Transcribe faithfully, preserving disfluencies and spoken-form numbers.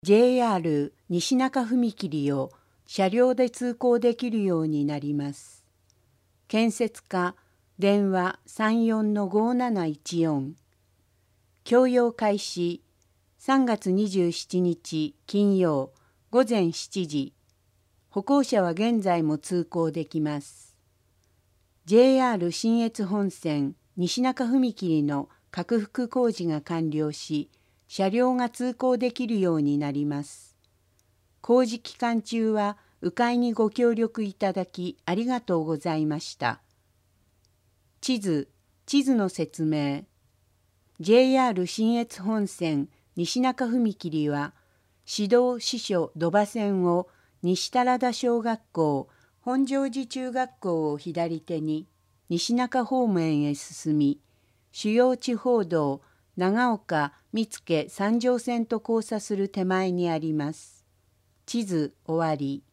ジェイアール 西中踏切を車両で通行できるようになります。建設課電話 さんよんのごなないちよん。供用開始さんがつにじゅうしちにち金曜ごぜんしちじ。歩行者は現在も通行できます。ジェイアール 信越本線西中踏切の拡幅工事が完了し、車両が通行できるようになります。工事期間中は迂回にご協力いただきありがとうございました。地図、地図の説明。ジェイアール 信越本線西中踏切は、市道支所土場線を西多良田小学校、本庄寺中学校を左手に西中方面へ進み、主要地方道長岡見附三条線と交差する手前にあります。地図終わり。